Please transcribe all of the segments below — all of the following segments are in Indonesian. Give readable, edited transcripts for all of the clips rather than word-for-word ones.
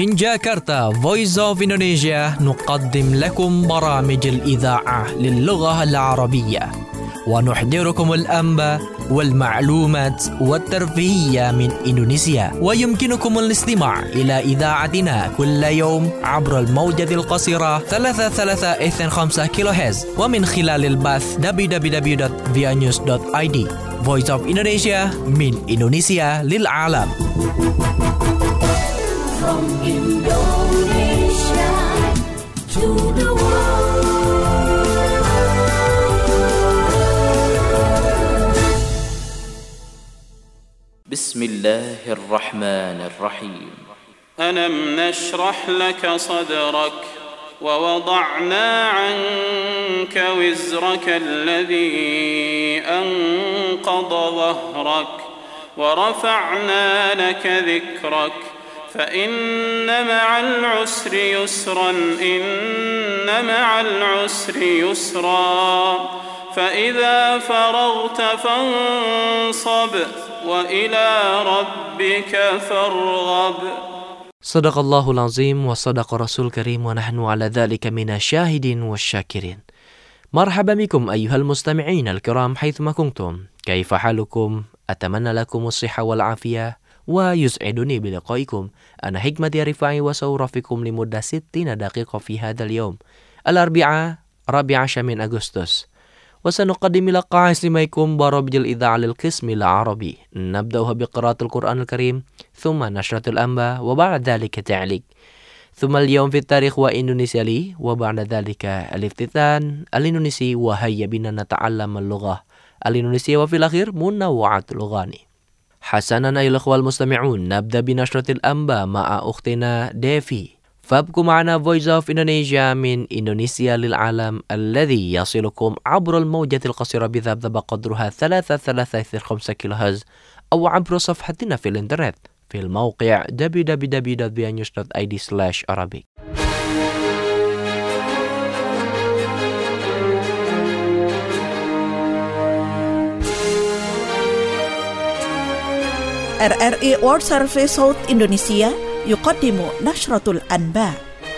من جاكرتا Voice of Indonesia نقدم لكم برامج الإذاعة للغة العربية ونحضركم الأنباء والمعلومات والترفيهية من إندونيسيا ويمكنكم الاستماع إلى إذاعتنا كل يوم عبر الموجة القصيرة 3325 كيلوهرتز ومن خلال البث www.vianews.id Voice of Indonesia من إندونيسيا للعالم. From Indonesia to the world. بسم الله الرحمن الرحيم. ألم نشرح لك صدرك ووضعنا عنك وزرك الذي أنقض ظهرك ورفعنا لك ذكرك فإن مع العسر يسرا إن مع العسر يسرا فإذا فرغت فانصب وإلى ربك فارغب. Sadaqallahul azim wa sadaqa rasul karim wa nahnu ala dhalika minasyahidin wasyakirin. Marhaban bikum ayyuhal mustami'in al-kiram haithuma kuntum. Kaifa halukum? Atamanna lakum as-sihha wal afiyah wa yus'iduni biliqaikum. Ana hikmati rifai wa sawrafikum limuddah 60 daqiqa fi hadzal yawm. Al-arbi'a 14 min Agustus. وسنقدم لقاء استماعكم برامج الإذاعة للقسم العربي نبدأها بقراءة القرآن الكريم ثم نشرة الأنباء وبعد ذلك تعليق ثم اليوم في التاريخ وإندونيسيا لي وبعد ذلك الافتتان الإندونيسي وهيا بنا نتعلم اللغة الإندونيسية وفي الأخير منوعات الأغاني. حسنا أيها الأخوة المستمعون نبدأ بنشرة الأنباء مع أختنا ديفي. فابقوا معنا Voice of Indonesia من إندونيسيا للعالم الذي يصلكم عبر الموجة القصيرة بذبذب قدرها 3325 كيلوهرتز أو عبر صفحتنا في الإنترنت في الموقع www.vianews.id/arabic. RRI World Service South Indonesia يقدم نشرة الأنباء.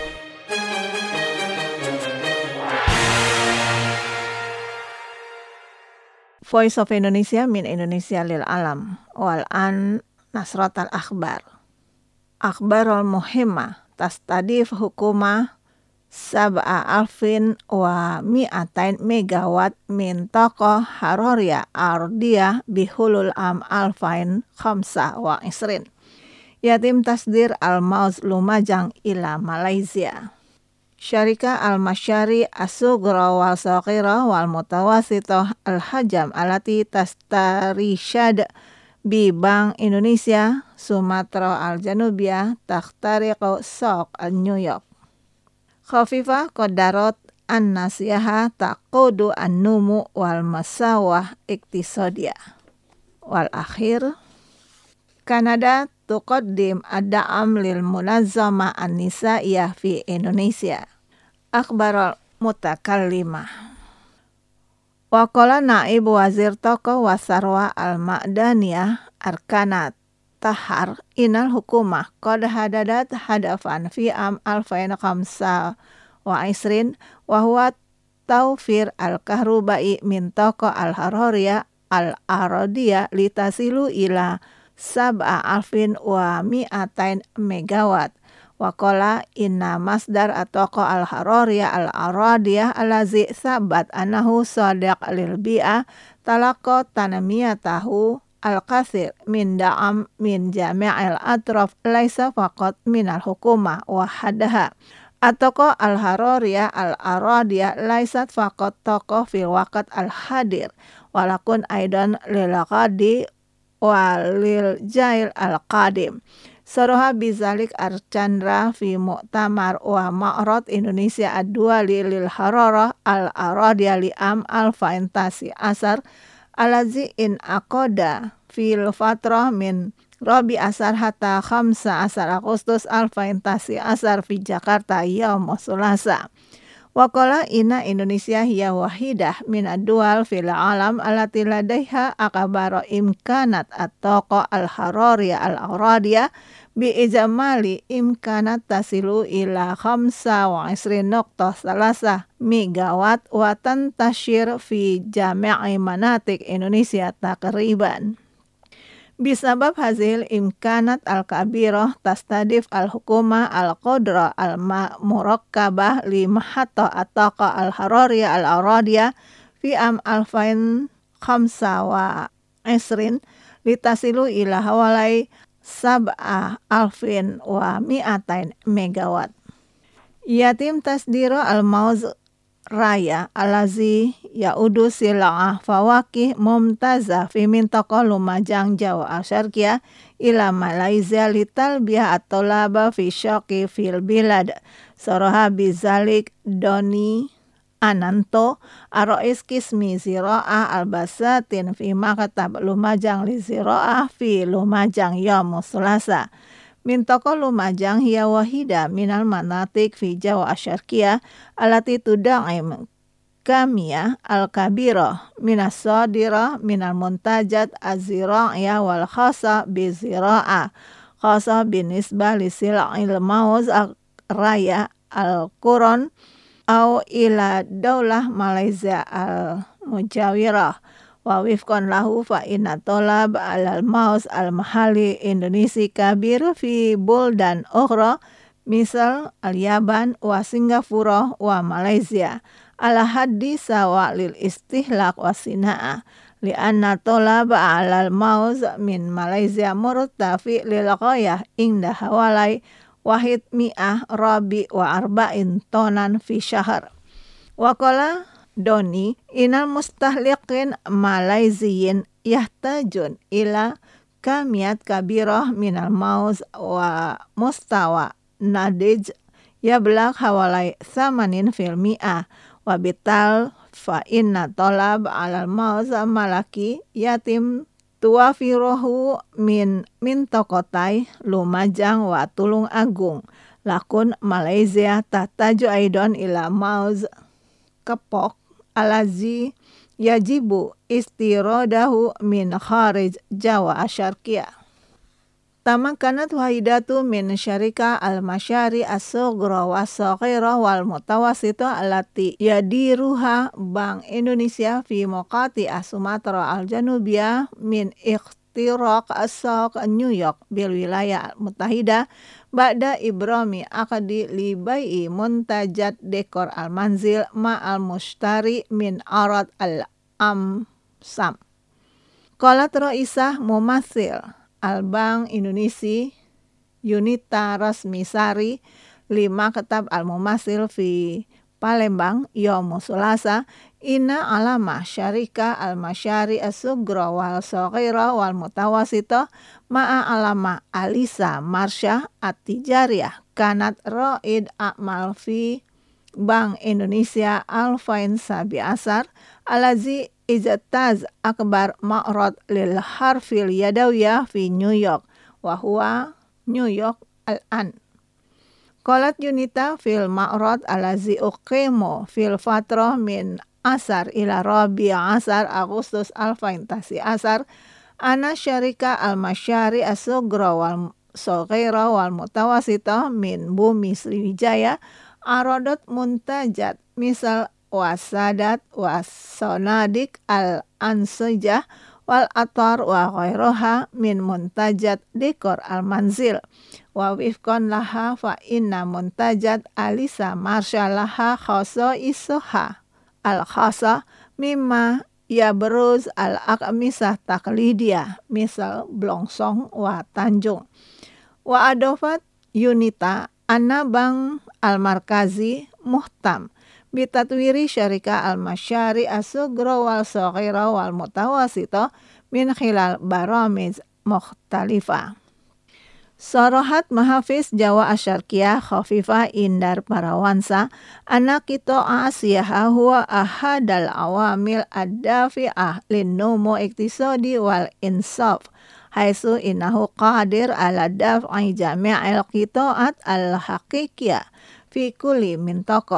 Voice of Indonesia من إندونيسيا للعالم والآن نشرة الأخبار. أخبار المهمة تستهدف حكومة 7,200 ميجاوات من طاقة حرارية أرضية بحلول عام 2025. يتم تصدير الماوس لومajang إلى ماليزيا. شركة المشاريع الصغرى والصغيرة والمتوسطة الحجم التي تسترشد ببنك إندونيسيا سوماترا الجنوبية تخترق سوق نيويورك. خفيفة قدرات النصيحة تقود النمو والمساواة اقتصادية. والأخير كندا تقدم الدعم للمنظمة النسائية في إندونيسيا. أخبار المتكلمة. وقال نائب وزير الطاقة والثروة المعدنية أركان طاهر إن الحكومة قد حددت هدفا في عام 2025 وهو توفير الكهرباء من طاقة الحرارية الأرضية لتصل إلى 7,200 ميجاوات. وقال إن مصدر الطاقة الحرارية الأرضية الذي ثبت أنه صديق للبيئة تلقى تنميته الكثير من دعم من جميع الأطراف ليس فقط من الحكومة وحدها. الطاقة الحرارية الأرضية ليست فقط طاقة في الوقت الحاضر ولكن أيضا للغد وللجيل القادم. صرح بذلك أركاندرا في مؤتمر ومعرض إندونيسيا الدولي للحرارة الأرضية لعام 2019 الذي انعقد في الفترة من 14 حتى 15 أغسطس 2019 في جاكرتا يوم الثلاثاء. وقال إن إندونيسيا هي واحدة من الدول في العالم التي لديها أكبر إمكانات الطاقة الحرارية الأرضية Bi'ijamali imkanat tasilu ila 25.3 megawatt wa tantashir fi jami'i manatik Indonesia takriban. Bisabab hazil imkanat al-kabirah tastadif al-hukuma al-qudra al-murakkabah li mahatta at-taqa al-harariyah al-aradiyah fi am 2025 litasilu ila hawalai 7,200 megawatt. Yatim tasdiro al-mauz raya alazi yaudu sila'ah fawakih mumtazah fi mintaqah Lumajang Jawa Al-Syarqiyah ila Malaysia litalbiyah at-tolaba fi syaqi fil bilad. Soroha bizalik Doni Ananto Arois Kismi Zira'ah Al-Basatin fi Maktab Lumajang li Zira'ah fi Lumajang Yaumul Selasa. Mintaqah Lumajang hiya wahida minal manatik fi Jawa Asyarqiyah alati tuda'im kamiyah al-kabirah minas sadira minal muntajat az-zira'iyah wal khasa bi-zira'ah khasa binisbah li sila'il mauz raya al-Quran au ila daulah Malaysia al-mujawirah wa wifqan lahu fa inna tolab alal maus al-mahali Indonesia kabir fi buldan ukhra misal al-Yaban wa Singapura wa Malaysia ala haddi sawa lil istihlak wa sina'ah lianna tolab alal maus min Malaysia murtafi lil ghayah inda hawalai wahid mi'ah rabi wa arba'in tonan fi syahr. Waqala Doni inal mustahliqin Malaysiyin yahtajun ila kamiyat kabirah minal mauz wa mustawa nadij yablaq hawalai 80% wa bital fa inna talab alal mauz malaki yatim tuwafirohu min tokotai Lumajang wa Tulung Agung lakun Malaysia tahtaju aidon ila mauz kepok alazi yajibu istirodahu min kharij Jawa Asyarqiyah. Tamakanat wahidatu min syarika al-masyari as-sughra was-saghira wal mutawassita allati yadiruha Bank Indonesia fi muqati Sumatera al-Janubiyah min ikhtiraq as-saq New York bil wilayah al-Muttahida ba'da ibrami aqdi li bai'i muntajat dekor al-manzil ma'al mushtari min arad al-amsam. Qalat Raisah Mumatsil Al-Bank Indonesia Yunita Rasmi Sari 5 Ketab Al-Mumasil fi Palembang Yaumul Selasa inna alama syarika al-masyari as-sughra wal saghira wal mutawassita ma'a alama Alisa Marsha at-tijariyah kanat ra'id a'mal fi Bank Indonesia Alfain Sabi Asar alazi ijtaz akbar ma'rad lil harfil yadawiyah fi New York wa huwa New York al-an. Qalat Yunita fil ma'rad alazi uqimu fil fatrah min asar ila rabi' asar Agustus alfain tasi asar ana syarika al-masyari as-sughra wal saghira wal mutawassita min Bumi Sriwijaya aradat muntajat misal wasadat wasonadik al-ansujah wal atar wa ghairaha min muntajat dekor al-manzil wa wifqan laha fa inna muntajat Alisa Marsha laha khasa isuha al-khasa mimma yabruz al-aqmisah taklidiyah misal blongsong wa Tanjung wa adofat Yunita anna Bank al-Markazi muhtam bitatwiri syarika al-masyari as-sughra wal saghira wal mutawassita min khilal baramiz mukhtalifah. Sarahat Mahafiz Jawa Asyarqiyah Khafifah Indar Parawansa anak kita Asiyah huwa ahadal awamil ad-dafi'ah linnumu iktisadi wal insaf haitsu innahu qadir ala daf'i jami'il qita'at al-haqiqiyah fi kulli mintaqah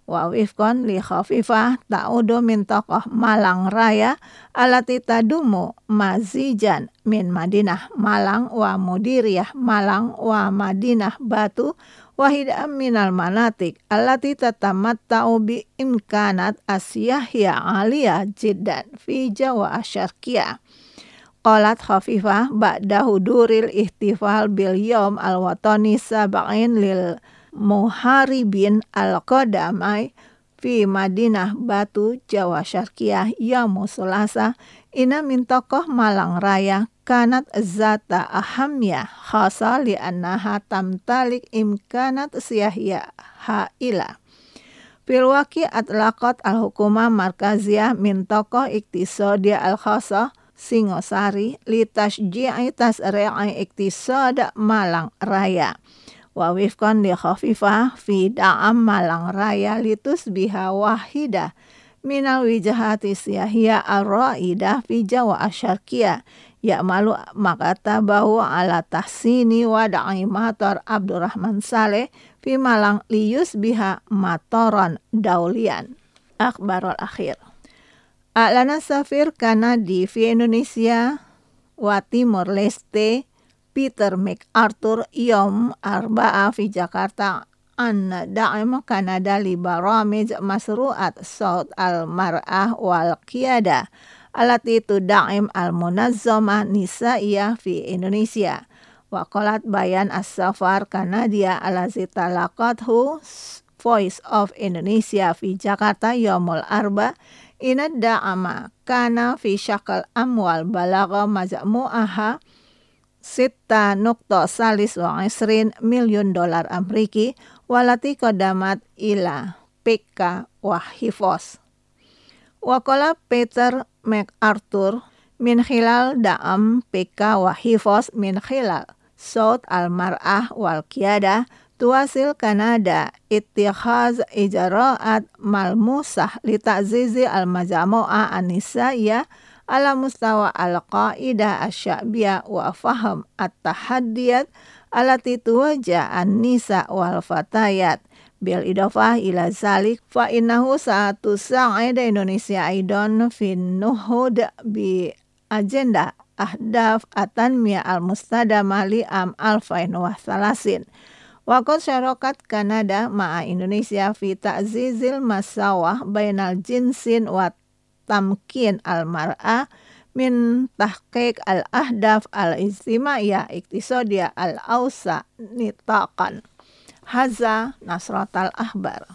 Wa wifqan li khafifah ta'udu min tokoh Malang Raya alati tadumu mazijan min Madinah Malang wa Mudiriyah Malang wa Madinah Batu wahida minal manatik alati tatamatta'u bi imkanat asyahya aliyah jiddan fi Jawa asyarqiyah. Qalat khafifah ba'da huduril ihtifal bil yawm al-watani sab'in lil muharibin al-qadamai fi Madinah Batu Jawa Syarqiyah yaum Selasa ina min tokoh Malang Raya kanat zata ahamiyah khasa li annaha tamtalik imkanat siyahya haila. Fil waqi atlaqat al-hukumah markaziyah min tokoh iktisadiyah al-khasa Singosari li tasji'i tasri'i iktisad Malang Raya. Wa wifqan li khafifah fi da'am Malang Raya litus biha wahida minal wijahati siyahiyah ar-ra'idah fi Jawa asyarqiyah ya'malu makata bahu ala tahsini wa da'i matar Abdurrahman Saleh fi Malang liyus biha matoran daulian. Akhbarul akhir. A'lana safir Kanadi fi Indonesia wa Timor Leste Peter MacArthur yom arba'a fi Jakarta an da'im Kanada li baramij masru'at saut al-mar'ah wal qiyada alati tuda'im al-munazzamah nisa'iyah fi Indonesia. Wa qalat bayan as-safar Kanadia alazi talaqathu Voice of Indonesia fi Jakarta yomul arba inad da'ama kana fi syakal amwal balagha majmu'aha 6.23 million dolar Ameriki walati kodamat ila PK wahifos. Wakola Peter MacArthur min khilal da'am PK wahifos min khilal saut al-mar'ah wal qiyada tuasil Kanada ittikhaz ijra'at malmusah li ta'zizi al-majmu'ah an-nisa'iyah ala mustawa al-qa'idah asy-sya'biyah wa faham at-tahaddiyat alati tuwajja an-nisa wal fatayat bil idafah ila zalik fa innahu satusa'ida Indonesia aidan fi nuhud bi agenda ahdaf at-tanmiyah al-mustadamah li am 2030 wa qad syarakat Kanada ma'a Indonesia fi ta'zizil masawah bainal jinsin wa tamkin al-mar'ah min tahqiq al-ahdaf al-ijtimaiyah iktisadiyah al-awsa nitaqan. Haza Nasratal Ahbar.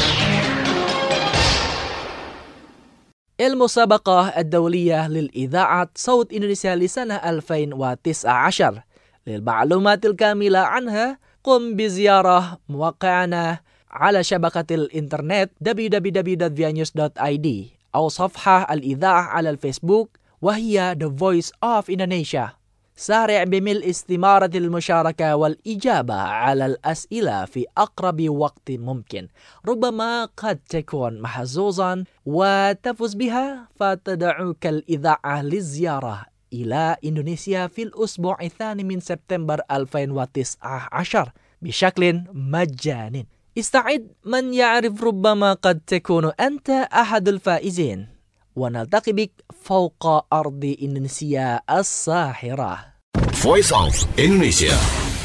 المسابقة الدولية للإذاعة صوت إندونيسيا لسنة 2019. للمعلومات الكاملة عنها قم بزيارة موقعنا على شبكة الإنترنت www.vianews.id أو صفحة الإذاعة على الفيسبوك وهي The Voice of Indonesia. سارع بملء استمارة المشاركة والإجابة على الأسئلة في أقرب وقت ممكن. ربما قد تكون محظوظا وتفوز بها فتدعوك الإذاعة للزيارة إلى إندونيسيا في الأسبوع الثاني من سبتمبر 2019 بشكل مجاني. استعد من يعرف ربما قد تكون أنت أحد الفائزين ونلتقي بك فوق أرض إندونيسيا الساحرة. Voice of Indonesia.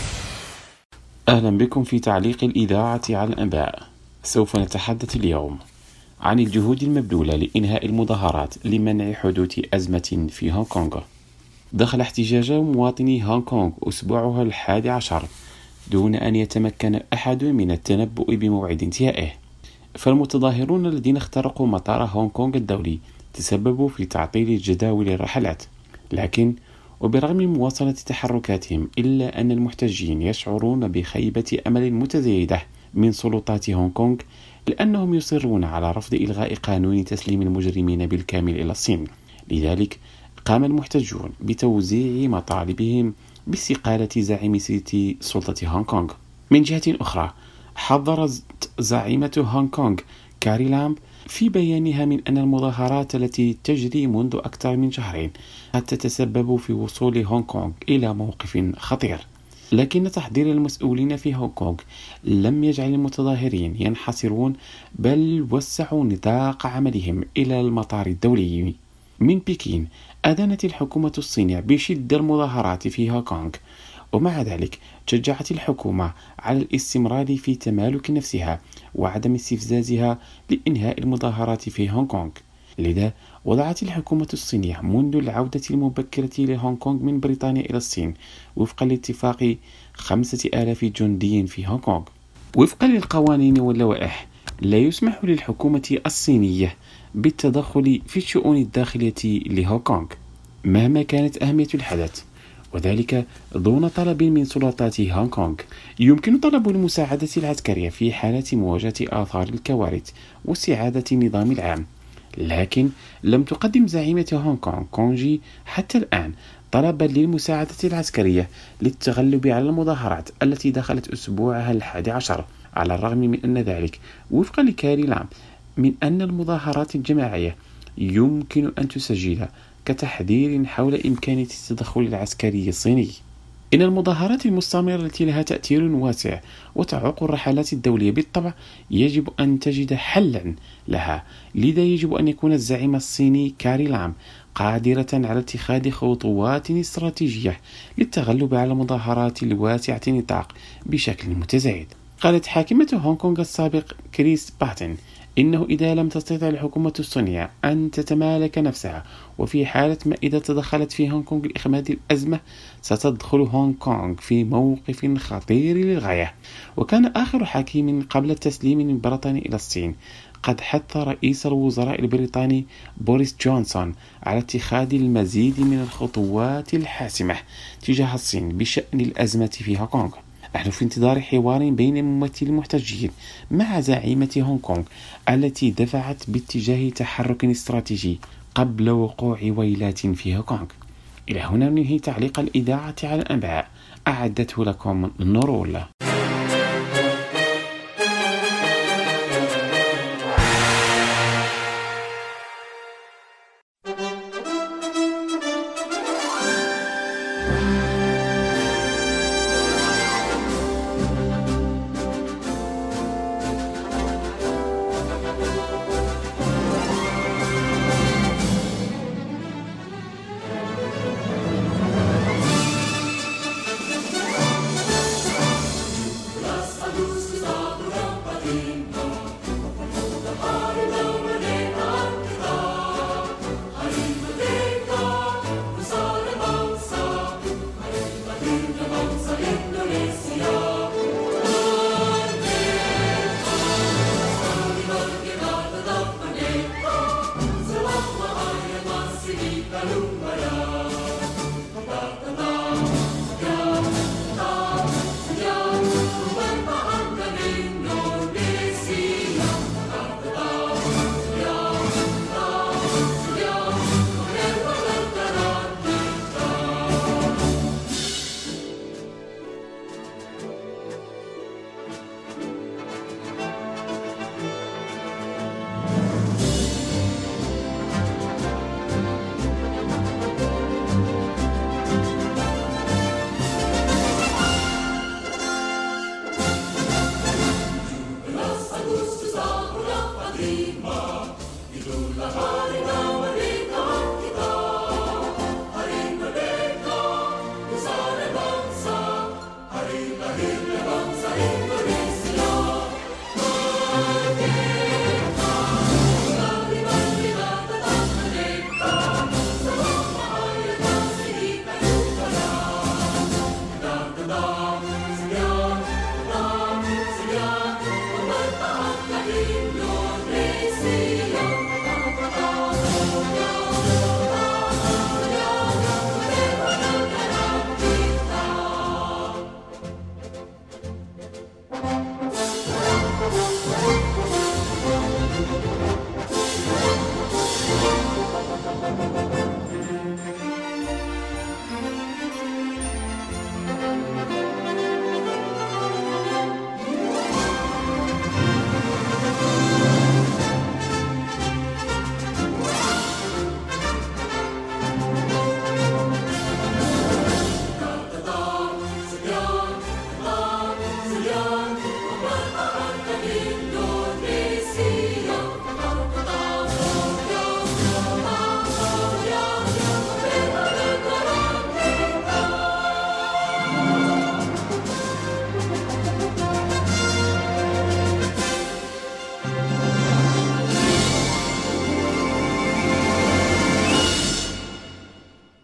أهلا بكم في تعليق الإذاعة على الأنباء. سوف نتحدث اليوم عن الجهود المبذولة لإنهاء المظاهرات لمنع حدوث أزمة في هونغ كونغ. دخل احتجاج مواطني هونغ كونغ أسبوعها 11 دون أن يتمكن أحد من التنبؤ بموعد انتهائه. فالمتظاهرون الذين اخترقوا مطار هونغ كونغ الدولي تسببوا في تعطيل جداول الرحلات، لكن وبرغم مواصلة تحركاتهم إلا أن المحتجين يشعرون بخيبة أمل متزايدة من سلطات هونغ كونغ لأنهم يصرون على رفض إلغاء قانون تسليم المجرمين بالكامل إلى الصين. لذلك قام المحتجون بتوزيع مطالبهم باستقالة زعيم سلطة هونغ كونغ. من جهة أخرى حذرت زعيمة هونغ كونغ كاري لامب في بيانها من أن المظاهرات التي تجري منذ أكثر من شهرين قد تتسبب في وصول هونغ كونغ إلى موقف خطير. لكن تحضير المسؤولين في هونغ كونغ لم يجعل المتظاهرين ينحصرون، بل وسعوا نطاق عملهم إلى المطار الدولي. من بكين أدانت الحكومة الصينية بشدة المظاهرات في هونغ كونغ، ومع ذلك شجعت الحكومة على الاستمرار في تمالك نفسها وعدم استفزازها لإنهاء المظاهرات في هونغ كونغ. لذا وضعت الحكومة الصينية منذ العودة المبكرة لهونغ كونغ من بريطانيا إلى الصين وفقا لاتفاق 5000 جندي في هونغ كونغ. وفقا للقوانين واللوائح لا يسمح للحكومة الصينية بالتدخل في الشؤون الداخلية لهونغ كونغ مهما كانت أهمية الحدث، وذلك دون طلب من سلطات هونغ كونغ. يمكن طلب المساعدة العسكرية في حالة مواجهة آثار الكوارث واستعادة النظام العام، لكن لم تقدم زعيمة هونغ كونغ كونجي حتى الآن طلبا للمساعدة العسكرية للتغلب على المظاهرات التي دخلت أسبوعها 11، على الرغم من أن ذلك وفقا لكاري لام من أن المظاهرات الجماعية يمكن أن تسجل كتحذير حول إمكانية التدخل العسكري الصيني. إن المظاهرات المستمرة التي لها تأثير واسع وتعوق الرحلات الدولية بالطبع يجب أن تجد حلا لها، لذا يجب أن يكون الزعيم الصيني كاري لام قادرة على اتخاذ خطوات استراتيجية للتغلب على المظاهرات الواسعة النطاق بشكل متزايد. قالت حاكمة هونغ كونغ السابق كريس باتن إنه إذا لم تستطع الحكومة الصينية أن تتمالك نفسها، وفي حالة ما إذا تدخلت في هونغ كونغ لإخماد الأزمة، ستدخل هونغ كونغ في موقف خطير للغاية. وكان آخر حكيم قبل التسليم من بريطانيا إلى الصين قد حث رئيس الوزراء البريطاني بوريس جونسون على اتخاذ المزيد من الخطوات الحاسمة تجاه الصين بشأن الأزمة في هونغ كونغ. نحن في انتظار حوار بين ممثلي المحتجين مع زعيمة هونغ كونغ التي دفعت باتجاه تحرك استراتيجي قبل وقوع ويلات في هونغ كونغ. إلى هنا ننهي تعليق الإذاعة على الأنباء، أعدته لكم نورول.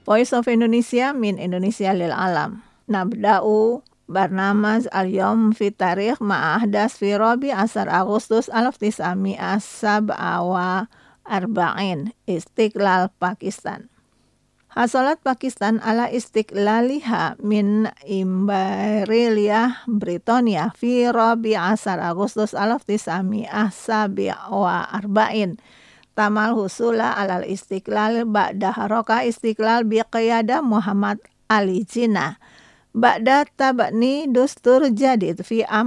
Voice of Indonesia min Indonesia lil alam. Nabda'u barnamaj al-yawm fi tarikh ma'ahdas fi Rabi' 10 Agustus 1947 Istiqlal Pakistan. Hasolat Pakistan ala istiqlaliha min Imbariliyah Britania fi Rabi' 10 Agustus 1947 tamal husula alal istiqlal ba'da haroka istiqlal biqiyada Muhammad Ali Jinnah ba'da tabani dustur jadid fi am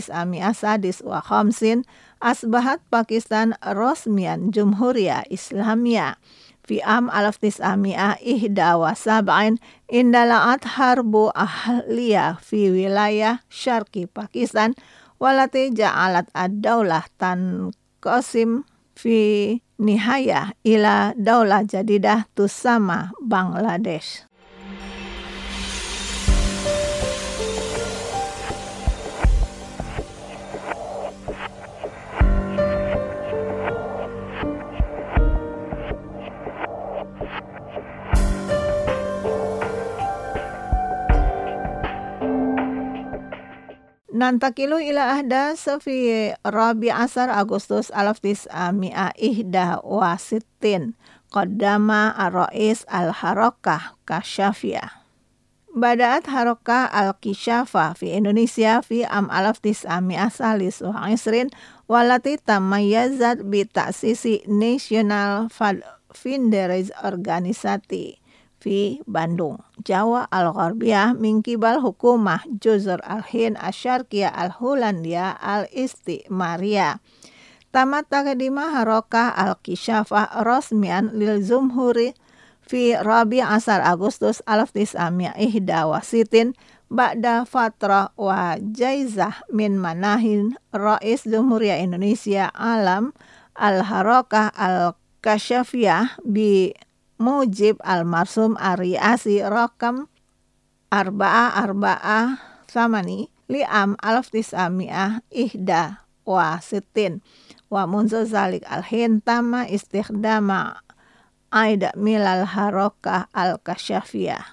1950 asbahat Pakistan rosmian Jumhuriyah Islamiyah fi am 1971 indala'at harbu ahliyah fi wilayah syarqi Pakistan walati ja'alat ad-daulah tanqasim fi nihayah ila daulah jadidah tusama Bangladesh. Nantakilu ila ahdas fi Rabi' 10 Agustus 1961 qaddama ar-rais al-harakah Kashafiyah. Bada'at harakah al-Kishafah fi Indonesia fi am 1923 walati tamayyazat bi ta'sisi National Finderers Organisasi fi Bandung, Jawa Al-Gharbiyah min qibal hukumah Juzur al-Hind Asyarqiyah al-Hulandia al-Istimariyah. Tamat taqdima harakah al-Kishafah rasmian lil Jumhuri fi Rabi' 10 Agustus 1961 ba'da fatrah wa jaizah min manahin Rais Jumhuriyah Indonesia Alam al-Harakah al-Kashafiyah bi Mujib al-Marsum Ar-Riasi Rakam 448 li'am 1961 wa munzu zalik al-Hind tama istikhdama aida milal harakah al-Kashafiyah.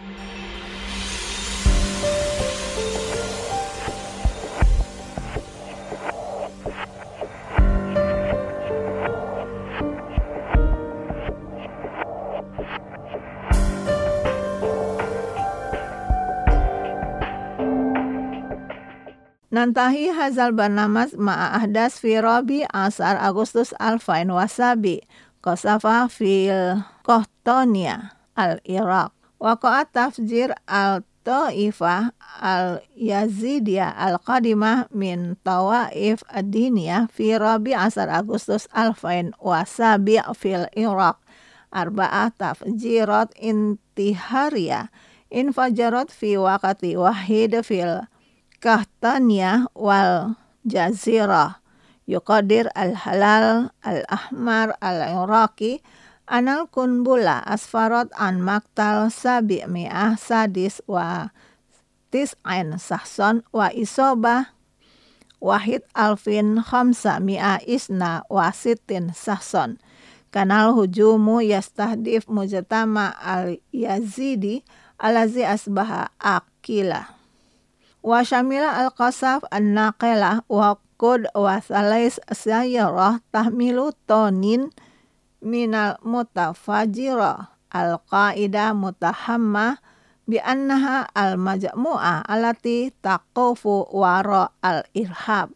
Nantahi hazal barnamaz ma'a ahdas fi Rabi' 10 Agustus 2007 qasafa fil Qahtaniya al-Iraq waqa'at tafjir al-Ta'ifah al-Yazidiyah al-Qadimah min Tawaif ad-Diniyah fi Rabi' 10 Agustus 2007 fil Iraq arba'ah tafjirat intihariyah infajarat fi waqati wahid fil Qahtaniya wal Jazirah yuqadir al-Halal al-Ahmar al-Iraqi anal kunbula asfarat an maktal 700 sadis wa tis'ain sahson wa isobah wahid alfin 500 isna wa sitin sahson kanal hujumu yastahdif mujtama al-Yazidi alazi asbaha akila wa syamila al-qasaf an-naqilah wa qud wa thalais sayyarah tahmilu tonin minal mutafajirah al-qa'idah mutahammah bi annaha al-majmu'ah alati taqufu wara al-irhab.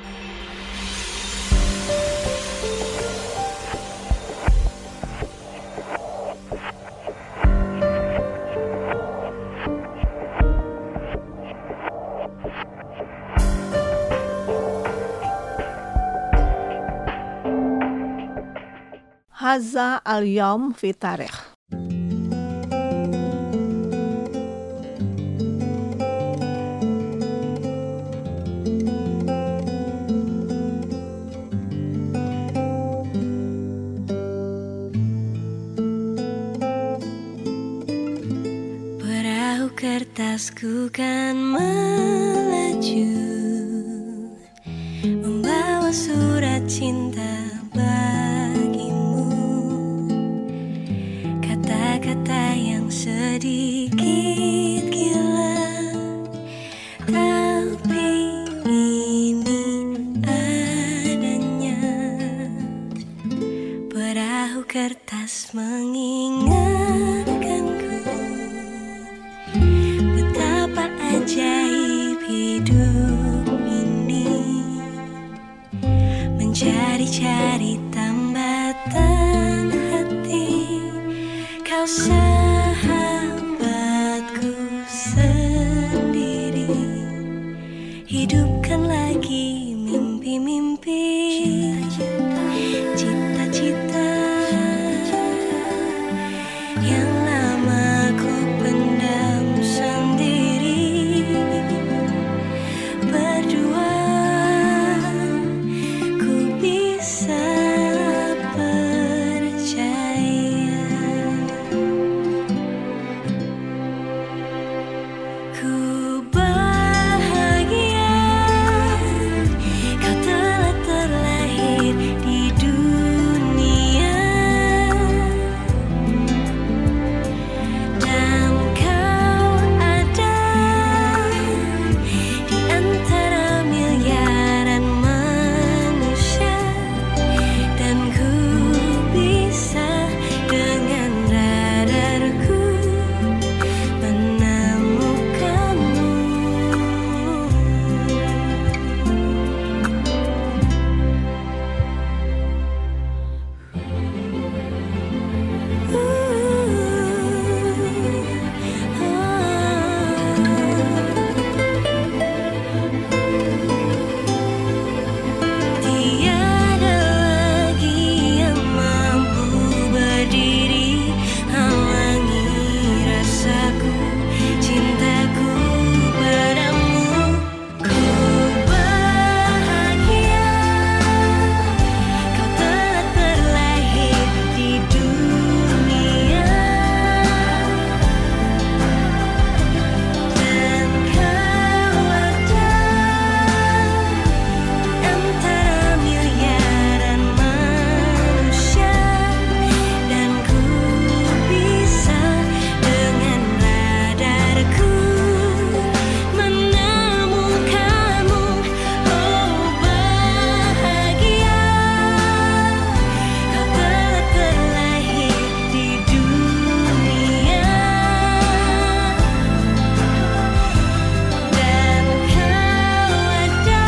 Hadza al-yawm fi tarikh. Perahu kertasku kan melaju membawa surat cinta bagimu, kata-kata Lantas mengingatkanku betapa ajaib hidup ini, mencari-cari tambatan hati, kau sahabatku sendiri. Hidupkan lagi mimpi-mimpi, cita-cita yang lama ku pendam sendiri. Berdua ku bisa percaya, ku bahagia kau telah terlahir di dunia, dan kau ada di antara miliaran manusia, dan ku bisa dengan radarku menemukanmu. Tiada lagi yang mampu berdiri halangi rasaku, cintaku padamu. Ku bahagia kau telah terlahir di dunia, dan kau ada antara miliaran manusia, dan ku bisa dengan radarku menemukanmu. Oh bahagia kau telah terlahir di dunia, dan kau ada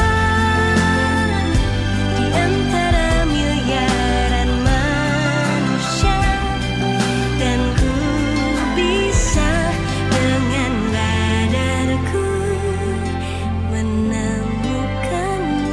di antara miliaran manusia, dan ku bisa dengan radarku menemukanmu.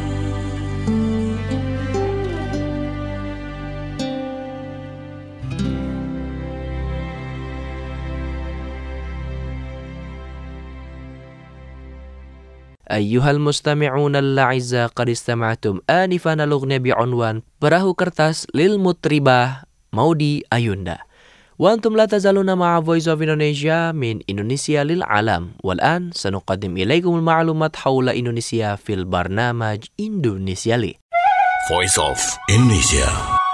أيها المستمعون الأعزاء قد استمعتم آنفا الأغنية بعنوان Perahu Kertas للمطربة مودي أيوندا. وأنتم لا تزالون مع Voice of Indonesia من إندونيسيا للعالم. والآن سنقدم إليكم المعلومات حول إندونيسيا في البرنامج إندونيسيا لي. Voice of Indonesia.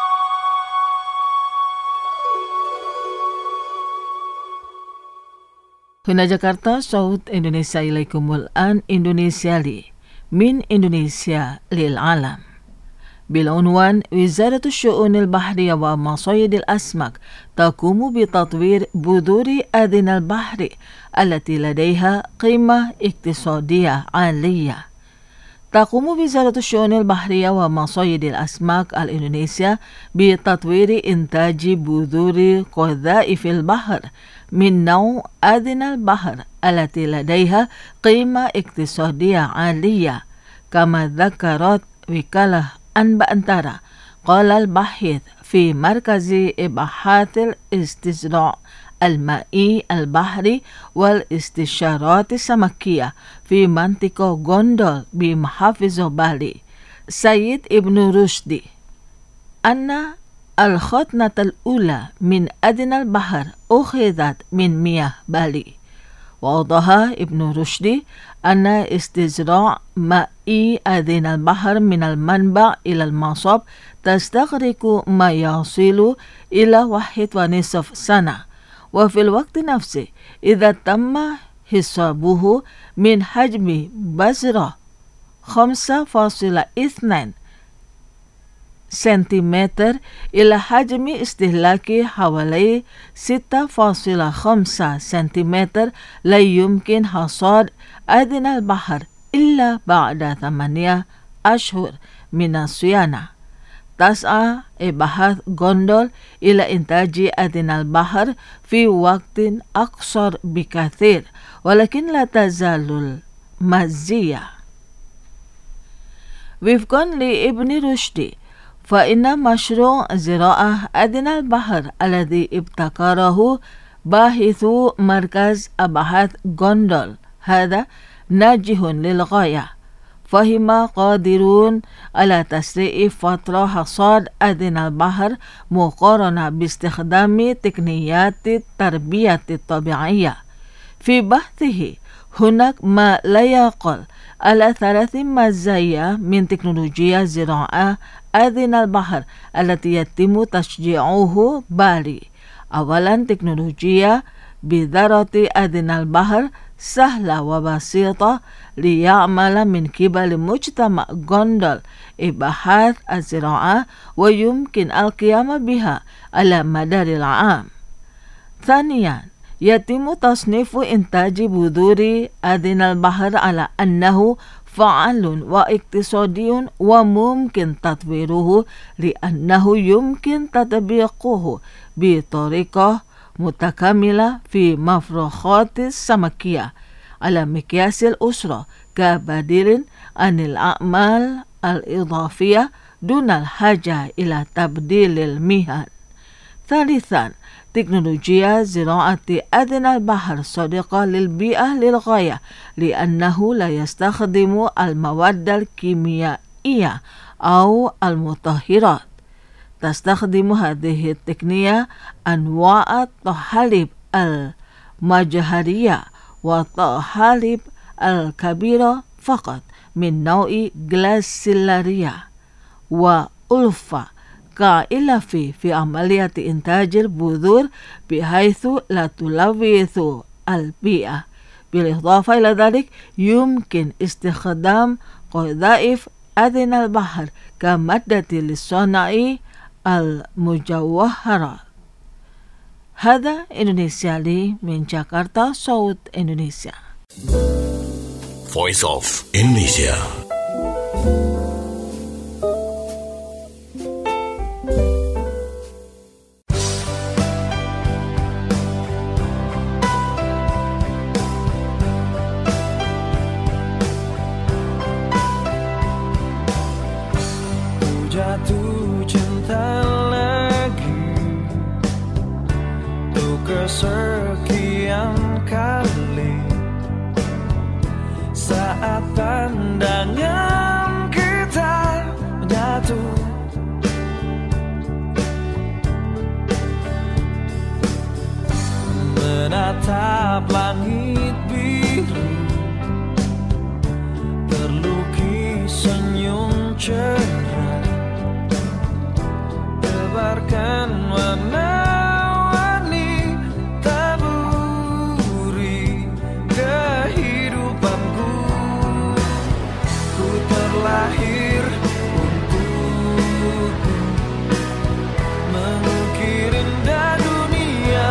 هنا جاكرتا صوت إندونيسيا إليكم الآن إندونيسيا لي من إندونيسيا للعالم بالعنوان وزارة الشؤون البحرية ومصايد الأسماك تقوم بتطوير بذور أذن البحر التي لديها قيمة اقتصادية عالية. تقوم وزارة الشؤون البحرية ومصايد الأسماك الإندونيسية بتطوير إنتاج بذور قذائف البحر من نوع أذن البحر التي لديها قيمة اقتصادية عالية، كما ذكرت وكالة أنباء أنتارا. قال الباحث في مركز إباحات الاستزراع المائي البحري والاستشارات السمكية في منطقة غوندول بمحافظة بالي سيد ابن رشدي أن الخطنة الأولى من أذن البحر أخذت من مياه بالي. وأوضح ابن رشدي أن استزراع مائي أذن البحر من المنبع إلى المصب تستغرق ما يصل إلى 1.5 سنة، وفي الوقت نفسه إذا تم حسابه من حجم بذرة 5.2 سنتيمتر إلى حجم استهلاك حوالي 6.5 سنتيمتر لا يمكن حصاد أدنى البحر إلا بعد 8 أشهر من الصيانة. تسعى إباحة غوندول إلى إنتاج أدنى البحر في وقت أقصر بكثير، ولكن لا تزال المزية. وفقا لابن رشد فإن مشروع زراعة أدنى البحر الذي ابتكره باحثو مركز أبحاث غوندول هذا ناجح للغاية، فهم قادرون على تسريع فترة حصاد أدنى البحر مقارنة باستخدام تقنيات التربية الطبيعية. في بحثه هناك ما لا يقل على 3 مزايا من تكنولوجيا زراعة أدنى البحر التي يتم تشجيعه بالي. أولا، تكنولوجيا بذرة أدنى البحر سهلة وبسيطة ليعمل من قبل مجتمع غوندول إباحات الزراعة ويمكن القيام بها على مدار العام. ثانيا، يتم تصنيف إنتاج بذور أدنى البحر على أنه فعال واقتصادي وممكن تطويره لأنه يمكن تطبيقه بطريقة متكاملة في مفروخات السمكية على مقياس الأسرة كبديل عن الأعمال الإضافية دون الحاجة إلى تبديل المهن. ثالثا، تكنولوجيا زراعة أدنى البحر صديقة للبيئة للغاية لأنه لا يستخدم المواد الكيميائية أو المطهرات. تستخدم هذه التقنية أنواع الطحالب المجهرية والطحالب الكبيرة فقط من نوع جلاسيلاريا وألفا كإلف في عملية إنتاج البذور بحيث لا تلوث البيئة. بالإضافة إلى ذلك يمكن استخدام قذائف أدنى البحر كمادة لصنع المجوهرات. هذا إندونيسيا لي من جاكرتا صوت إندونيسيا. Voice of Indonesia. Jatuh cinta lagi tuh kesekian kali saat pandangan kita jatuh menatap langit biru terlukis senyum cerah tebarkan warna-warni taburi kehidupanku. Ku terlahir untukmu mengukir indah dunia.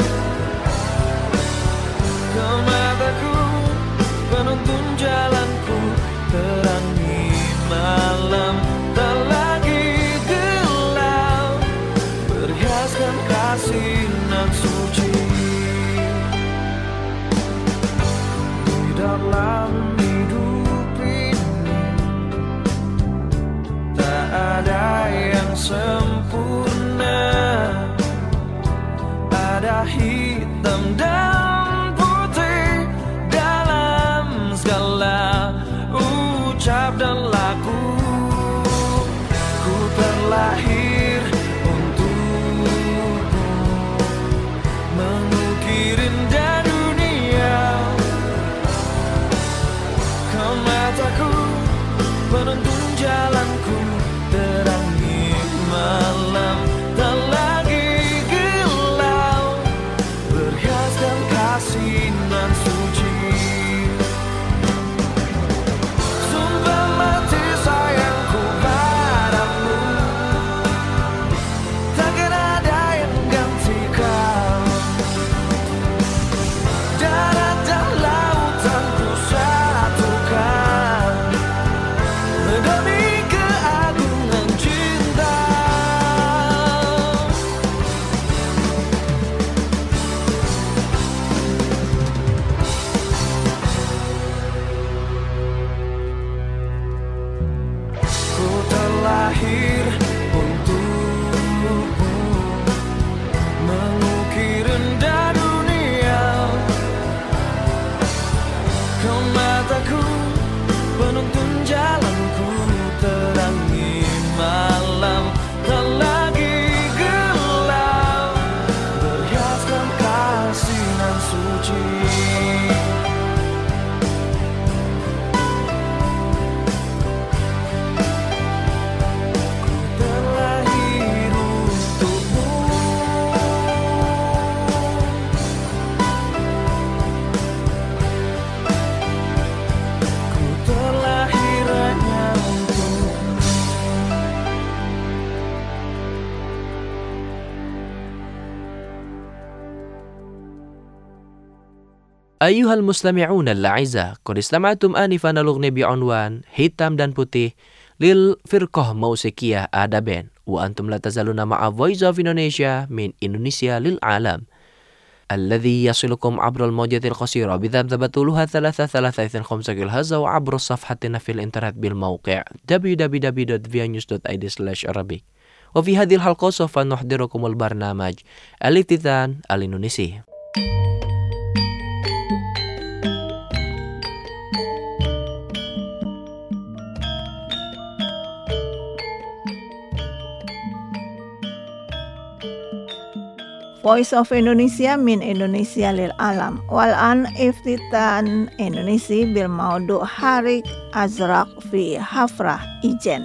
Kau mataku penuntun jalanku terangi malam tak lagi gelap berhiaskan kasih nan suci di dalam hidup ini tak ada yang sempurna, ada hitam dan putih dalam segala ucap dan laku. Ku terlahir untukmu mengukir indah dunia. Kau mataku penuntun jalanku terangi malam tak lagi gelap Ayyuhal mustami'un al-la'izah, qad istama'tum anifan al-ughni bi'unwan Hitam dan Putih lil firqah mausikiyah Ada Band wa antum la tazaluna ma'a Voice of Indonesia min Indonesia lil alam alladhi yasilukum abral mawjatil qasira bidhabdhabatuluha 333 kHz wa abru safhatina fil internet bil mawqi' www.vianews.id/arabic wa fi hadhil halqa sawfa nuhdirukumul barnamaj al-Iftitan al-Indonesi. Voice of Indonesia min Indonesia lil alam wal an iftitan Indonesia bil maudu Harik Azraq fi Hafrah Ijen.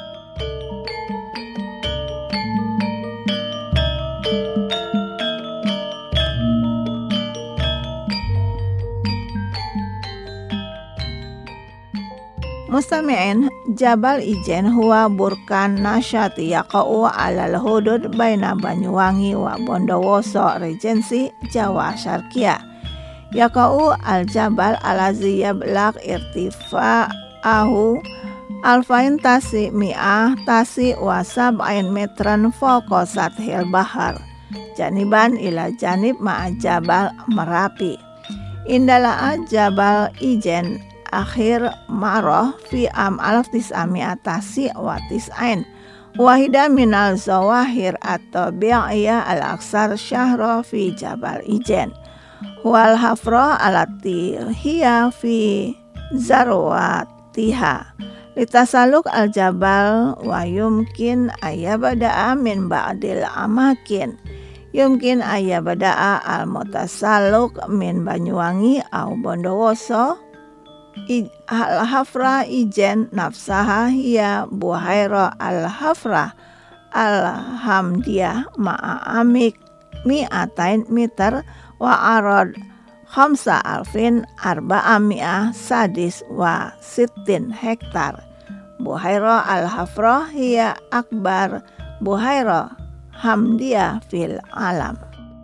Mustami'in, Jabal Ijen huwa burkan nasyati yaqa'u alal hudud baina Banyuwangi wa Bondowoso Regensi Jawa Syarqiyah. Yaqa'u al-jabal alazi yablaq irtifa'ahu alfain tasi mi'ah tasi wa sab'ain metran fawqa sathil bahar. Janiban ila janib ma'a Jabal Merapi. Indala Jabal Ijen akhir marah fi am 1990 wa tis'ain wahida minal zawahir atau bi'aya al-aksar syahra fi Jabal Ijen wal hafra alati hiya fi zarwatiha litasaluk al-jabal wa yumkin ayyabada'a min ba'dil amakin yumkin ayyabada'a al-mutasaluk min Banyuwangi au Bondowoso. Al-Hafrah Ijen nafsaha hiya Buhaira al-Hafrah al-Hamdiyah ma'amik mi'atain meter wa arad 5,400 sadis wa sittin hektar. Buhaira al-Hafrah hiya akbar Buhaira Hamdiyah fil alam.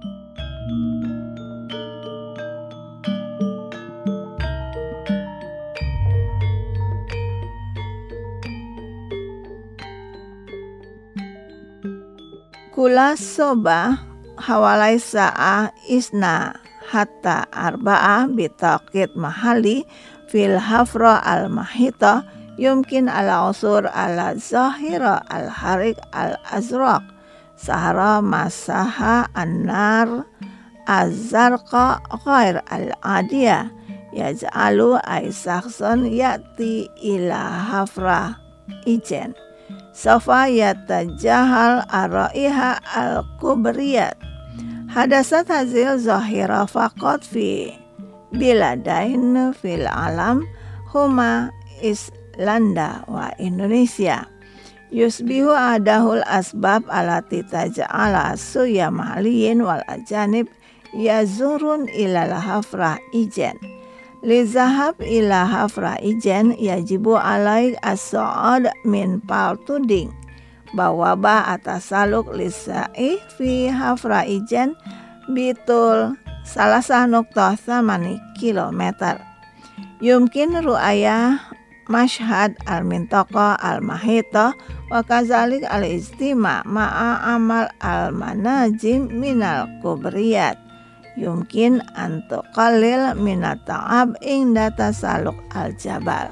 Kula soba hawalai sa'ah isna hatta arba'ah bitaqid mahali fil hafra al-mahita yumkin ala usur ala zahira al-harik al-azraq sahara masaha an-nar az-zarqa ghair al-adiyah yaj'alu ay sakhson ya'ti ila hafra Ijen Safa yatajahal araiha al-kubriyat. Hadasat hazil zahira faqat fi biladain fil alam huma Islanda wa Indonesia. Yusbihu adahul asbab alati taja'ala suya mahliyin wal ajanib yazurun ilal hafrah Ijen. Lizahab ila hafrah Ijen yajibu alaik as-sa'ad min paltuding bawaba atasaluk lisa'i fi hafrah Ijen bitul salasah nuktah 8 kilometer. Yumkin ru'ayah mashhad al-mintaqa al-mahita wa kazalik al-istima ma'a amal al-manajim minal kubriyat. Yumkin antu qalil minat ta'ab inda tasaluk al-jabal.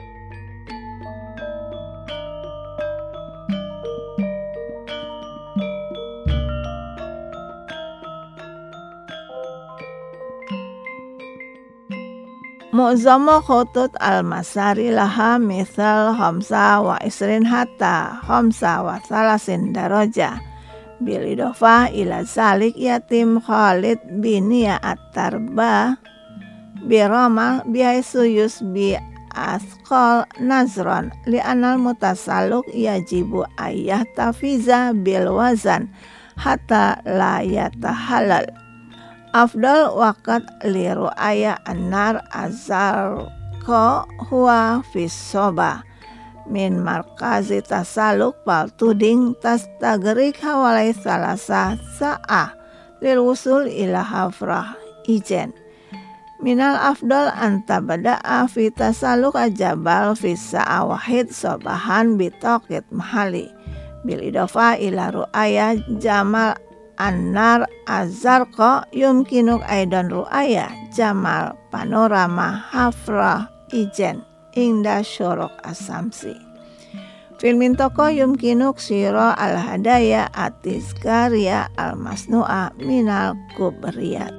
Mu'zamu khutut al-masari laha mithal 25 hatta 35 darajah. Bilidofah ila zalik yatim Khalid binia at-tarba biramal bihaisu yusbi asqal nazron li'anal mutasaluk yajibu ayah tafiza bil wazan hatta la yatahalal. Afdal waqat li ru'aya an-nar azarqa huwa fis soba min markazi tasaluk paltuding tastagrik hawalai salasah sa'ah lil wusul ila hafrah Ijen Minal afdol anta bada'a fi tasaluk ajabal fi sa'a wahid sobahan bitokit mahali bil idofa ila ru'aya jamal anar azarko yumkinuk aidan ru'aya jamal panorama hafrah ijen ingda syuruk asamsi filmin toko yumkinuk siro al hadaya atis karya al masnu'a minal kubriyat.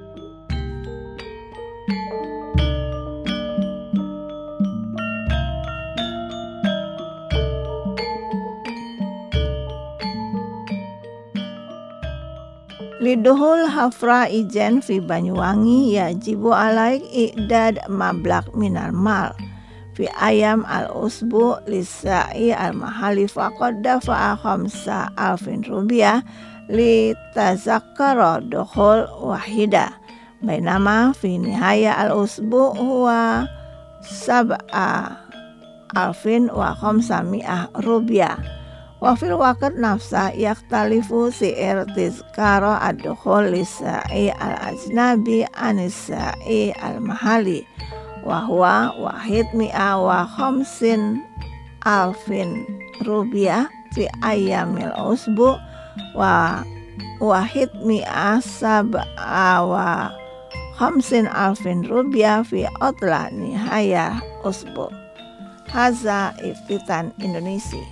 Liduhul hafra ijen fi Banyuwangi yajibu alaik i'dad mablak minal mal fi ayam al-usbu lisa'i al-mahali faqad dafa'a khamsa alfin rupiah li tazakkara dukhul wahida bainama fi nihaya al-usbu huwa sab'a alfin wa khamsa mi'ah rupiah wa fil waqt nafsa yaktalifu si'ir tizkara ad-dukhul lisa'i al-ajnabi anis-sa'i al-mahali wa huwa wahid mi'a wa khamsin alfin rupiah fi ayyamil usbu wa wahid mi'a sab'a wa khamsin alfin rupiah fi utla nihaya usbu. Haza Iftitan Indonesia.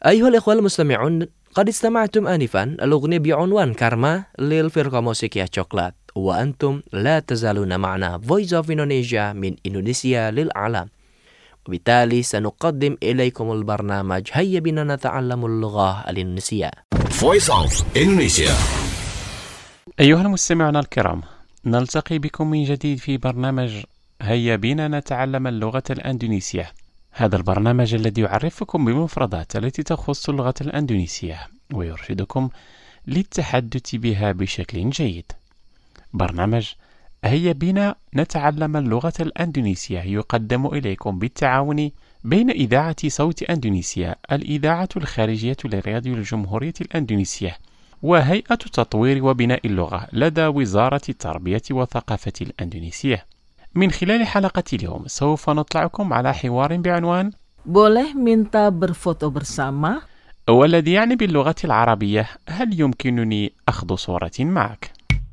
أيها الإخوة المستمعون، قد استمعتم آنفا الأغنية بعنوان كارما للفرقة موسيقية شوكلات، وأنتم لا تزالون معنا Voice of Indonesia من إندونيسيا للعالم. وبالتالي سنقدم إليكم البرنامج هيا بنا نتعلم اللغة الإندونيسية. Voice of Indonesia. أيها المستمعون الكرام، نلتقي بكم من جديد في برنامج هيا بنا نتعلم اللغة الأندونيسية. هذا البرنامج الذي يعرفكم بمفردات التي تخص اللغة الأندونيسية ويرشدكم للتحدث بها بشكل جيد. برنامج هيا بنا نتعلم اللغة الأندونيسية يقدم إليكم بالتعاون بين إذاعة صوت أندونيسيا، الإذاعة الخارجية لراديو الجمهورية الأندونيسية، وهيئة تطوير وبناء اللغة لدى وزارة التربية والثقافة الأندونيسية. من خلال حلقة اليوم سوف نطلعكم على حوار بعنوان Boleh minta berfoto bersama؟ والذي يعني باللغة العربية هل يمكنني أخذ صورة معك؟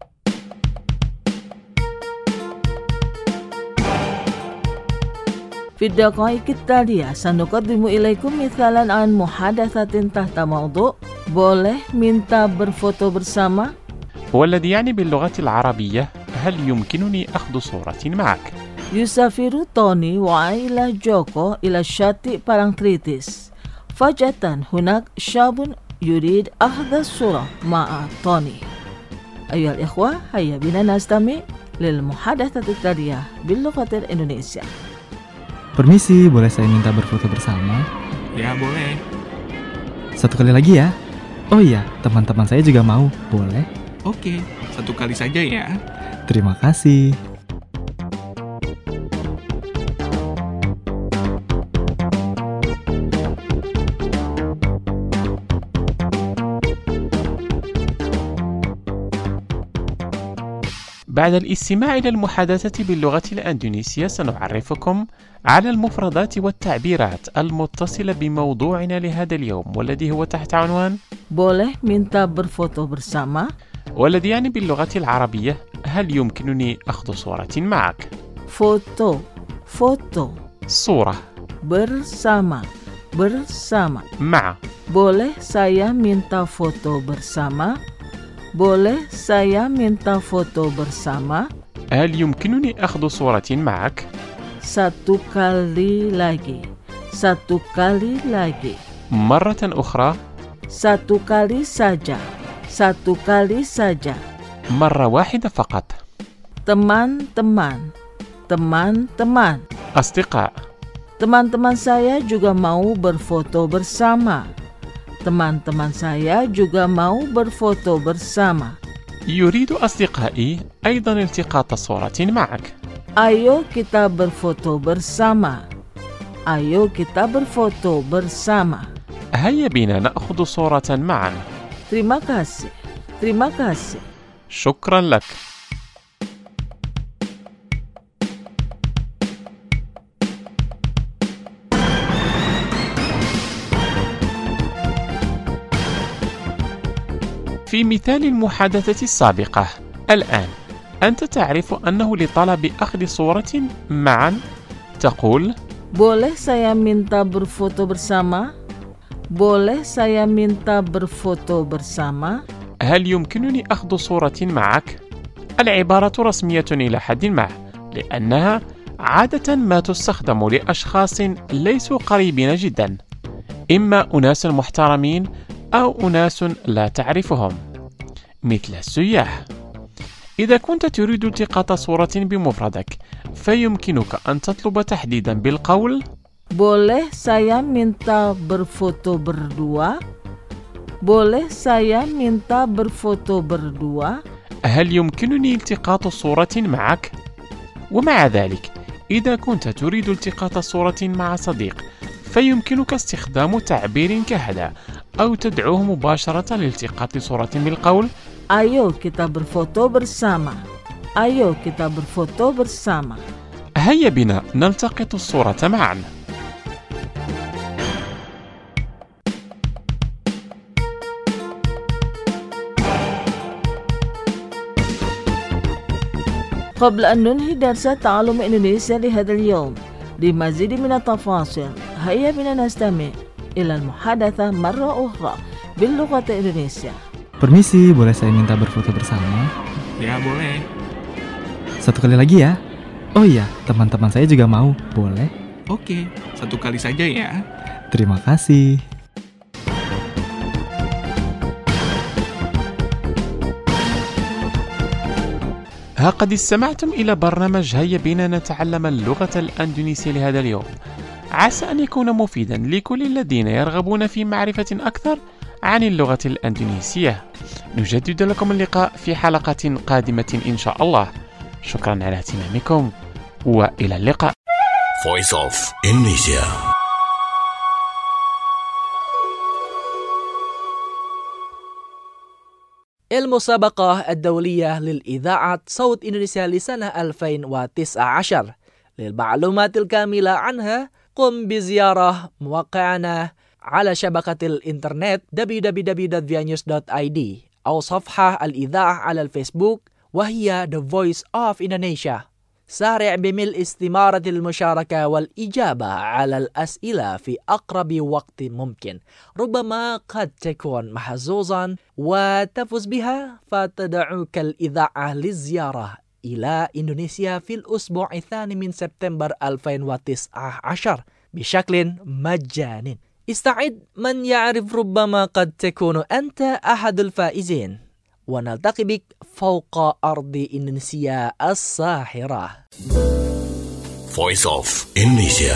في الدقائق التالية سنقدم إليكم مثالا عن محادثة تحت موضوع Boleh minta berfoto bersama؟ والذي يعني باللغة العربية هل يمكنني أخذ صورة معك؟ يسافر توني وعائلة جوكو إلى الشاطئ بارانكريتيس. فجأة هناك شاب يريد أخذ الصورة مع توني. أيها الإخوة، هيا بنا نستمع للمحادثة التالية باللغة الإندونيسية. Permisi, boleh saya minta berfoto bersama? Ya, boleh. Satu kali lagi ya? Oh iya, teman-teman saya juga mau. Boleh? Oke, satu kali saja ya. Terima kasih. بعد الاستماع إلى المحادثة باللغة الأندونيسية سنعرفكم على المفردات والتعبيرات المتصلة بموضوعنا لهذا اليوم، والذي هو تحت عنوان Boleh minta berfoto bersama؟ والذي يعني باللغة العربية هل يمكنني أخذ صورة معك؟ Foto صورة. bersama مع. Boleh saya minta foto bersama؟ Boleh saya minta foto bersama؟ هل يمكنني أخذ صورة معك؟ Satu kali lagi. مرة أخرى. Satu kali saja. مرة واحدة فقط. Teman-teman. أصدقاء. Teman-teman saya juga mau berfoto bersama. يريد أصدقائي أيضا التقاط صورة معك. Ayo kita berfoto bersama. هيا بنا نأخذ صورة معا. Terima kasih. شكرا لك. في مثال المحادثة السابقة، الآن أنت تعرف أنه لطلب أخذ صورة معا تقول Boleh saya minta berfoto bersama؟ هل يمكنني أخذ صورة معك؟ العبارة رسمية إلى حد ما، لأنها عادة ما تستخدم لأشخاص ليسوا قريبين جدا، إما أناس محترمين أو أناس لا تعرفهم مثل السياح. إذا كنت تريد التقاط صورة بمفردك فيمكنك أن تطلب تحديدا بالقول Boleh saya minta berfoto berdua؟ هل يمكنني التقاط صورة معك؟ ومع ذلك إذا كنت تريد التقاط صورة مع صديق فيمكنك استخدام تعبير كهذا أو تدعوه مباشرة لالتقاط صورة بالقول Ayo kita berfoto bersama. هيا بنا نلتقط الصورة معا. قبل أن ننهي درس تعلم إندونيسيا لهذا اليوم لمزيد من التفاصيل هيا بنا نستمع إلى المحادثة مرة أخرى باللغة الإندونيسية. Permisi, boleh saya minta berfoto bersama? Ya, boleh. Satu kali lagi ya. Oh iya, teman-teman saya juga mau. Boleh? Oke, satu kali saja ya. Terima kasih. قد استمعتم إلى برنامج هيا بنا نتعلم اللغة الأندونيسية لهذا اليوم. عسى أن يكون مفيدا لكل الذين يرغبون في معرفة أكثر عن اللغة الأندونيسية. نجدد لكم اللقاء في حلقة قادمة إن شاء الله. شكرا على اهتمامكم وإلى اللقاء. Voice of Indonesia. المسابقة الدولية للإذاعة صوت إندونيسيا لسنة 2019. للمعلومات الكاملة عنها قم بزيارة مواقعنا على شبكة الإنترنت www.vianews.id أو صفحة الإذاعة على الفيسبوك وهي The Voice of Indonesia. سارع بملء استمارة المشاركة والإجابة على الأسئلة في أقرب وقت ممكن. ربما قد تكون محظوظا وتفوز بها، فتدعوك الإذاعة للزيارة إلى إندونيسيا في الأسبوع الثاني من سبتمبر 2019 بشكل مجاني. استعد، من يعرف ربما قد تكون أنت أحد الفائزين، ونلتقي بك فوق أرض إندونيسيا الساحرة. Voice of Indonesia.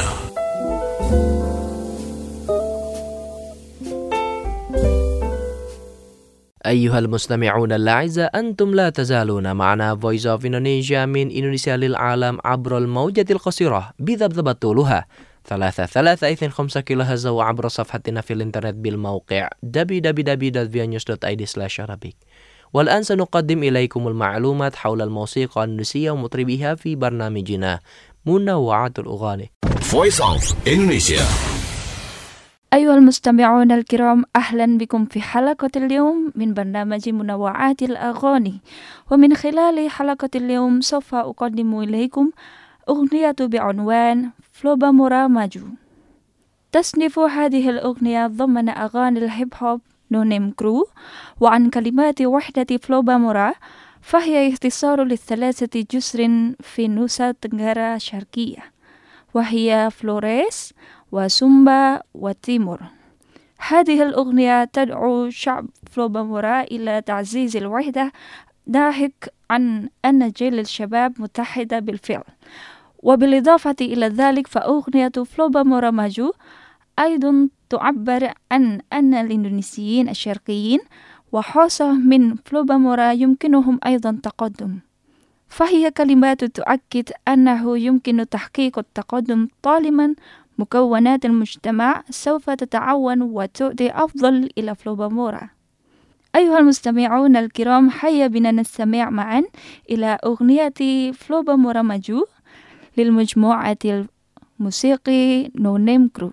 أيها المستمعون الأعزاء، أنتم لا تزالون معنا Voice of Indonesia من إندونيسيا للعالم عبر الموجة القصيرة بذبذبة طولها 3.325 كيلوهرتز وعبر صفحتنا في الإنترنت بالموقع www.vianews.id/arabic. والآن سنقدم إليكم المعلومات حول الموسيقى الإندونيسية ومطربيها في برنامجنا منوعات الأغاني. Voice of Indonesia. أيها المستمعون الكرام، أهلا بكم في حلقة اليوم من برنامج منوعات الأغاني. ومن خلال حلقة اليوم سوف أقدم إليكم أغنية بعنوان فلوبا مورا ماجو. تصنيف هذه الأغنية ضمن أغاني الهيب هوب نو نيم كرو، وعن كلمات وحدة فلوبا مورا، فهي اختصار للثلاثة جزر في نوسا تنغرا شرقية، وهي فلوريس وسومبا وتيمور. هذه الأغنية تدعو شعب فلوبا مورا إلى تعزيز الوحدة، ناهيك عن أن جيل الشباب متحدة بالفعل. وبالإضافة إلى ذلك فأغنية فلوبا مورا ماجو أيضا تعبر عن أن الإندونيسيين الشرقيين وخاصة من فلوبا مورا يمكنهم أيضا تقدم، فهي كلمات تؤكد أنه يمكن تحقيق التقدم طالما مكونات المجتمع سوف تتعاون وتؤدي أفضل إلى فلوبا مورا. أيها المستمعون الكرام، هيا بنا نستمع معا إلى أغنية فلوبا مورا ماجو للمجموعة الموسيقي نو نيم كرو.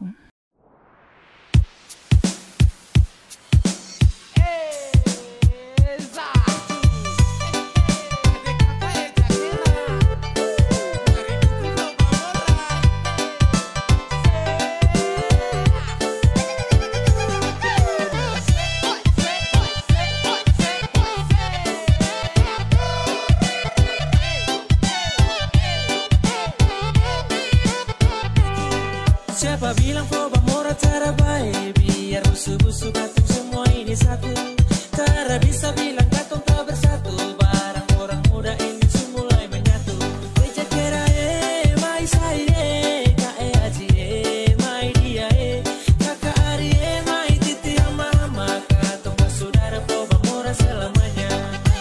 Siapa bilang Floba Mora cara baik? Biar musuh-musuh katong semua ini satu. Cara bisa bilang katong tak bersatu. Barang orang muda ini semulai menyatu. Beja kera mai saya kae aji mai dia kakak Ari mai titi ama katong bersaudara Floba Mora selamanya.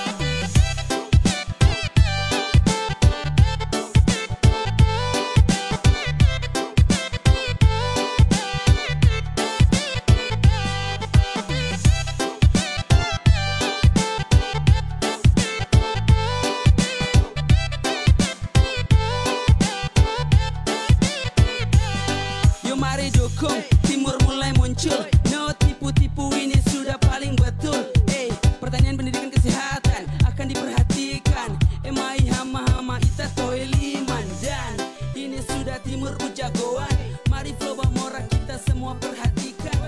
Timur mulai muncul, no tipu-tipu ini sudah paling betul. Pertanyaan pendidikan kesehatan akan diperhatikan. Emai hama-hama ita toeliman dan ini sudah timur ujagoan. Mari Floba Mora kita semua perhatikan.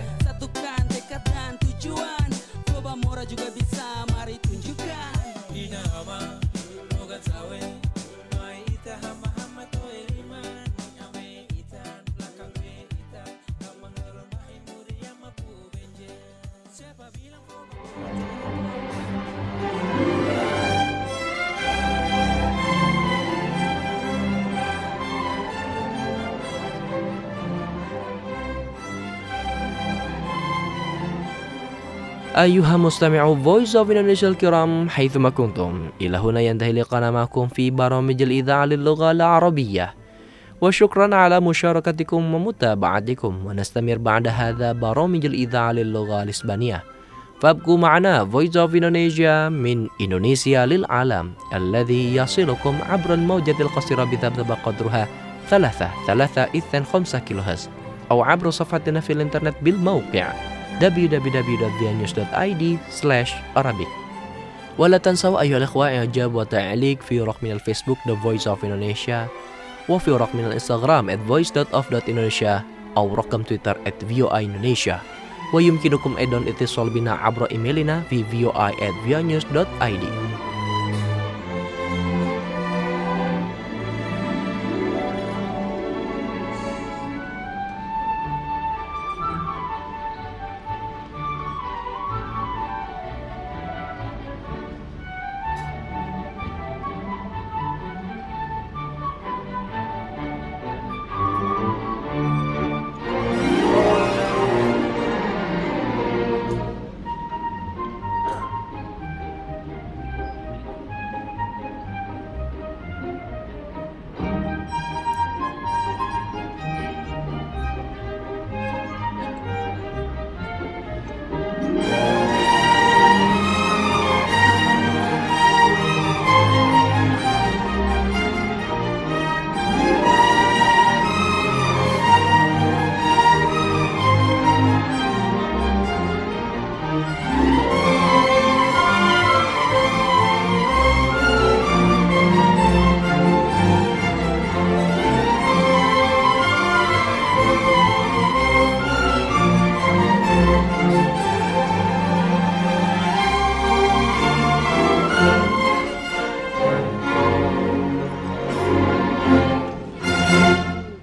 kemajuan. Coba Mora juga bisa, mari tunjukkan. Ina hama, moga tawe, mai ita hama toe liman, ame ita belakang be ita, kamang lemah muri yang mampu benje. Siapa bilang kau أيها مستمعو Voice of Indonesia الكرام حيثما كنتم، إلى هنا ينتهي لقاءنا معكم في برامج الإذاعة للغة العربية، وشكرا على مشاركتكم ومتابعتكم، ونستمر بعد هذا برامج الإذاعة للغة الإسبانية، فابقوا معنا Voice of Indonesia من إندونيسيا للعالم الذي يصلكم عبر الموجة القصيرة بذبذب قدرها 3.5 كيلوهرتز، أو عبر صفحتنا في الإنترنت بالموقع www.vianews.id/Arabic. ولا تنسوا أيها الأخوة إعجاب وتعليق في رقم الفيسبوك The Voice of Indonesia، وفي رقم الإنستغرام @voice.of.indonesia، أو رقم تويتر @voindonesia. ويمكنكم أيضا الاتصال بنا عبر إيميلنا في voi@vianews.id.